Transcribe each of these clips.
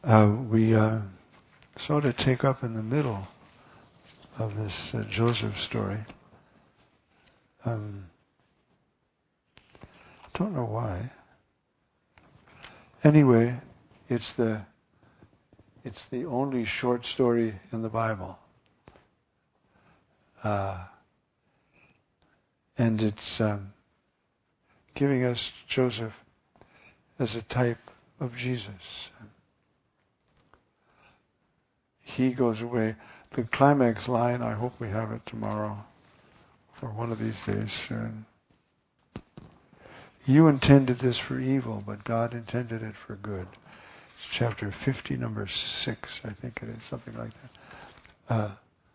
We sort of take up in the middle of this Joseph story. Don't know why. Anyway, it's the only short story in the Bible. And it's giving us Joseph as a type of Jesus. He goes away. The climax line, I hope we have it tomorrow or one of these days soon. You intended this for evil, but God intended it for good. It's chapter 50, number 6, I think it is, something like that.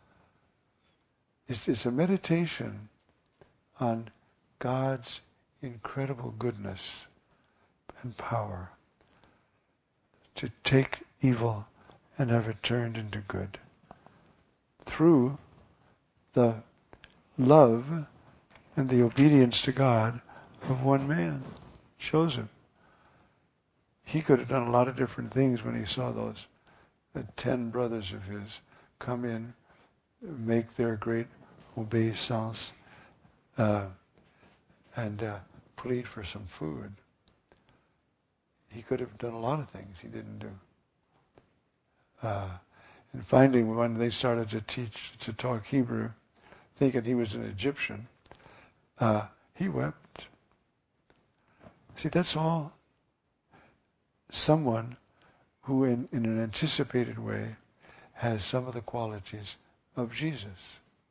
It's a meditation on God's incredible goodness and power to take evil and have it turned into good through the love and the obedience to God of one man, Joseph. He could have done a lot of different things when he saw those 10 brothers of his come in, make their great obeisance, and plead for some food. He could have done a lot of things he didn't do. And finally, when they started to talk Hebrew, thinking he was an Egyptian, he wept. See, that's all someone who in an anticipated way has some of the qualities of Jesus.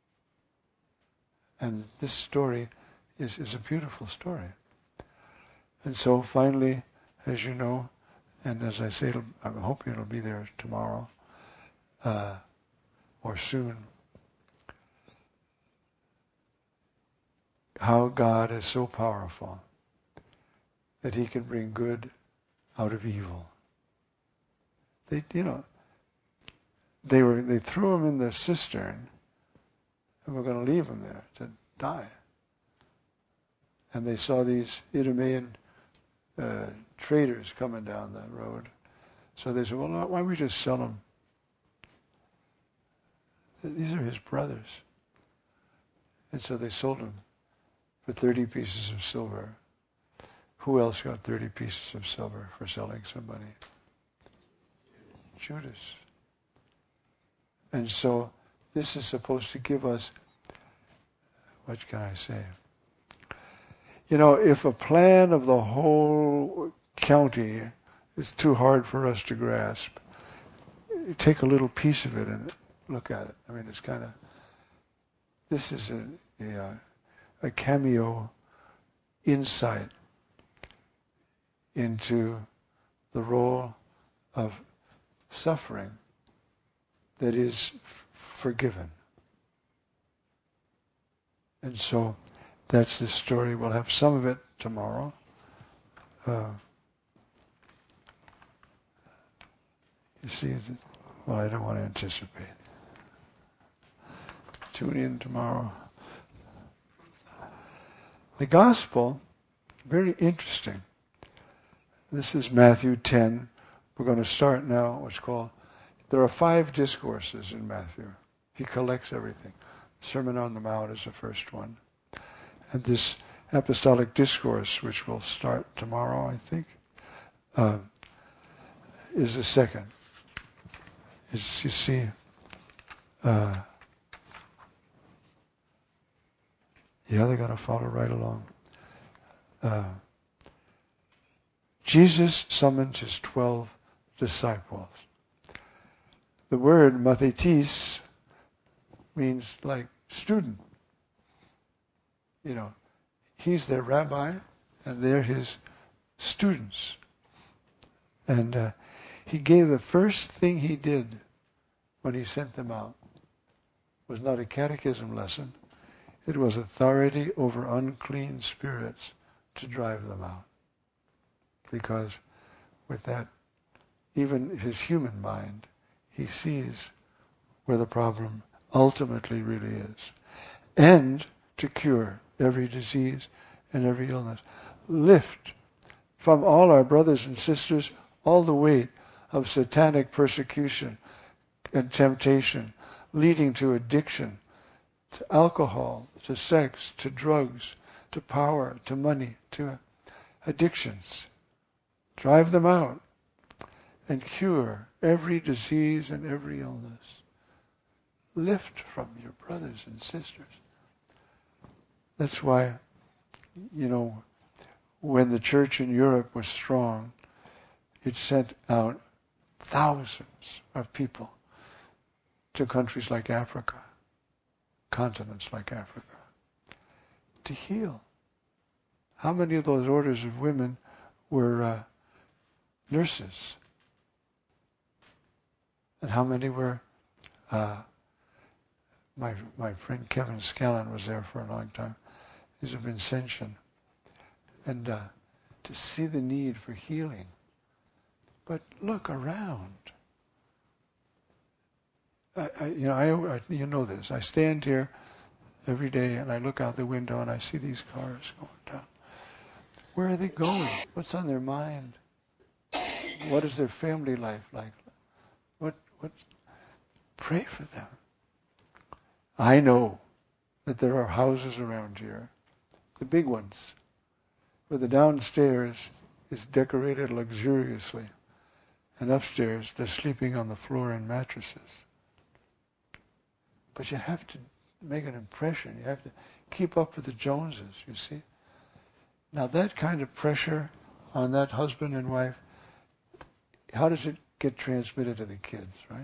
And this story is a beautiful story. And so finally, as you know, and as I say, I'm hoping it'll be there tomorrow or soon, how God is so powerful that he can bring good out of evil. They threw him in the cistern and were going to leave him there to die. And they saw these Idumean traders coming down the road. So they said, well, why don't we just sell him? These are his brothers. And so they sold him for 30 pieces of silver. Who else got 30 pieces of silver for selling somebody? Judas. And so this is supposed to give us, what can I say? You know, if a plan of the whole county is too hard for us to grasp, take a little piece of it and look at it. I mean, it's kind of, this is a cameo insight into the role of suffering that is forgiven. And so that's the story. We'll have some of it tomorrow. You see, well, I don't want to anticipate. Tune in tomorrow. The gospel, very interesting. This is Matthew 10. We're going to start now what's called, there are 5 discourses in Matthew. He collects everything. Sermon on the Mount is the first one. And this apostolic discourse, which will start tomorrow, I think, is the second. Is, you see, yeah, they're going to follow right along. Jesus summoned his 12 disciples. The word mathetes means like student. You know, he's their rabbi and they're his students. And he gave the first thing he did when he sent them out was not a catechism lesson. It was authority over unclean spirits to drive them out. Because with that, even his human mind, he sees where the problem ultimately really is. And to cure every disease and every illness. Lift from all our brothers and sisters all the weight of satanic persecution and temptation, leading to addiction, to alcohol, to sex, to drugs, to power, to money, to addictions. Drive them out and cure every disease and every illness. Lift from your brothers and sisters. That's why, when the church in Europe was strong, it sent out thousands of people to countries like Africa, continents like Africa, to heal. How many of those orders of women were nurses? And how many were... My friend Kevin Scallon was there for a long time. He's a Vincentian. And to see the need for healing. But look around. You know this. I stand here every day and I look out the window and I see these cars going down. Where are they going? What's on their mind? What is their family life like? What? Pray for them. I know that there are houses around here, the big ones, where the downstairs is decorated luxuriously, and upstairs they're sleeping on the floor in mattresses. But you have to make an impression. You have to keep up with the Joneses, you see. Now that kind of pressure on that husband and wife, how does it get transmitted to the kids, right?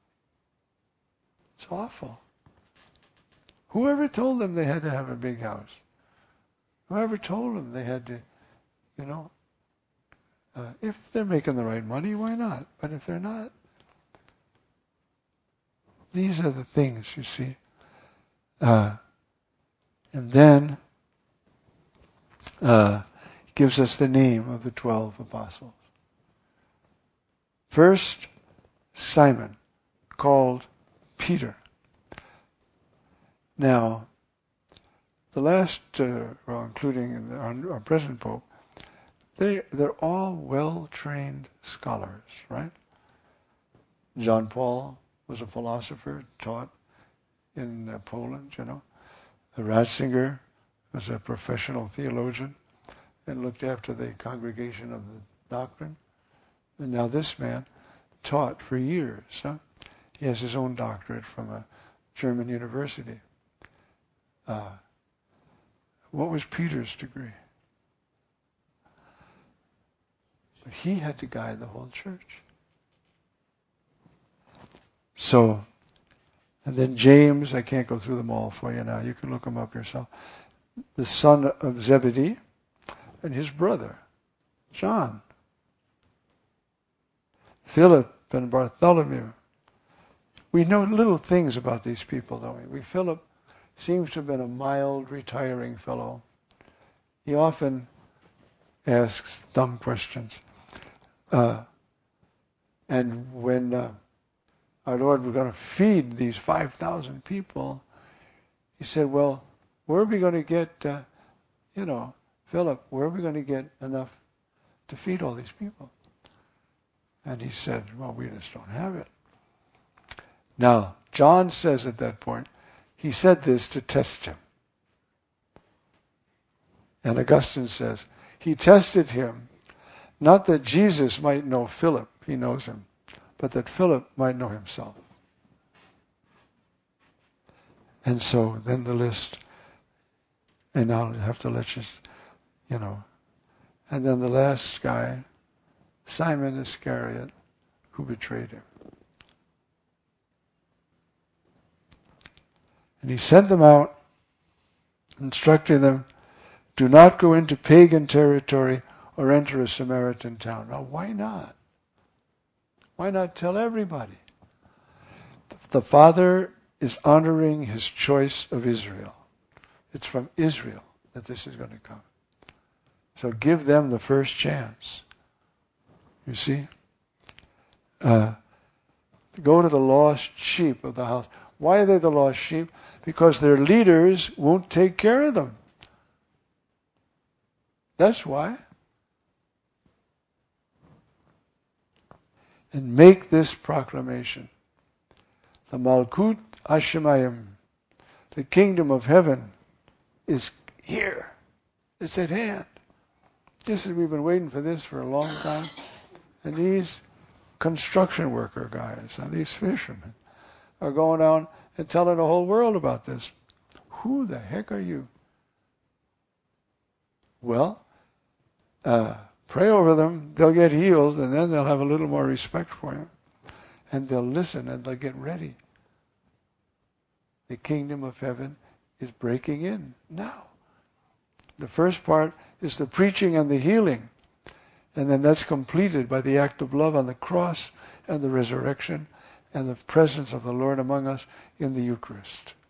It's awful. Whoever told them they had to have a big house? Whoever told them they had to, if they're making the right money, why not? But if they're not, these are the things, you see. And then he gives us the name of the 12 apostles. First, Simon, called Peter. Now, the last, including our present Pope, they're all well-trained scholars, right? John Paul was a philosopher, taught in Poland, Ratzinger was a professional theologian and looked after the congregation of the doctrine. And now this man taught for years. Huh? He has his own doctorate from a German university. What was Peter's degree? But he had to guide the whole church. So, and then James, I can't go through them all for you now. You can look them up yourself. The son of Zebedee, and his brother, John. Philip and Bartholomew. We know little things about these people, don't we? Philip seems to have been a mild, retiring fellow. He often asks dumb questions. And when our Lord was going to feed these 5,000 people, he said, well, where are we going to get, Philip, where are we going to get enough to feed all these people? And he said, well, we just don't have it. Now, John says at that point, he said this to test him. And Augustine says, he tested him, not that Jesus might know Philip, he knows him, but that Philip might know himself. And so then the list, and I'll have to let you, and then the last guy, Simon Iscariot, who betrayed him. And he sent them out, instructing them, do not go into pagan territory or enter a Samaritan town. Now, why not? Why not tell everybody? The Father is honoring his choice of Israel. It's from Israel that this is going to come. So give them the first chance. You see? Go to the lost sheep of the house. Why are they the lost sheep? Because their leaders won't take care of them. That's why. and make this proclamation. The Malkut Hashemayim, the kingdom of heaven, is here. It's at hand. We've been waiting for this for a long time. And these construction worker guys and these fishermen are going down and telling the whole world about this. Who the heck are you? Well, pray over them, they'll get healed, and then they'll have a little more respect for you. And they'll listen and they'll get ready. The kingdom of heaven is breaking in now. The first part is the preaching and the healing. And then that's completed by the act of love on the cross and the resurrection and the presence of the Lord among us in the Eucharist.